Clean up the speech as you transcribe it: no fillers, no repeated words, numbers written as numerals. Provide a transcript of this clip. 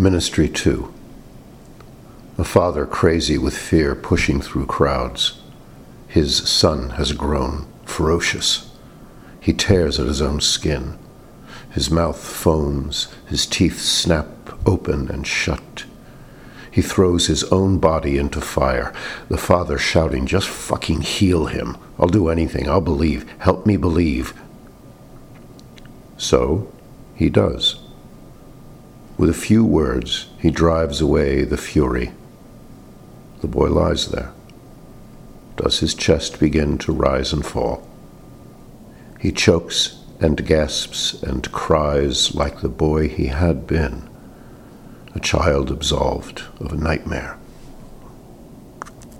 Ministry 2. A father crazy with fear pushing through crowds. His son has grown ferocious. He tears at his own skin. His mouth foams, his teeth snap open and shut. He throws his own body into fire, the father shouting, "Just fucking heal him. I'll do anything. I'll believe. Help me believe." So he does. With a few words, he drives away the fury. The boy lies there. Does his chest begin to rise and fall? He chokes and gasps and cries like the boy he had been, a child absolved of a nightmare.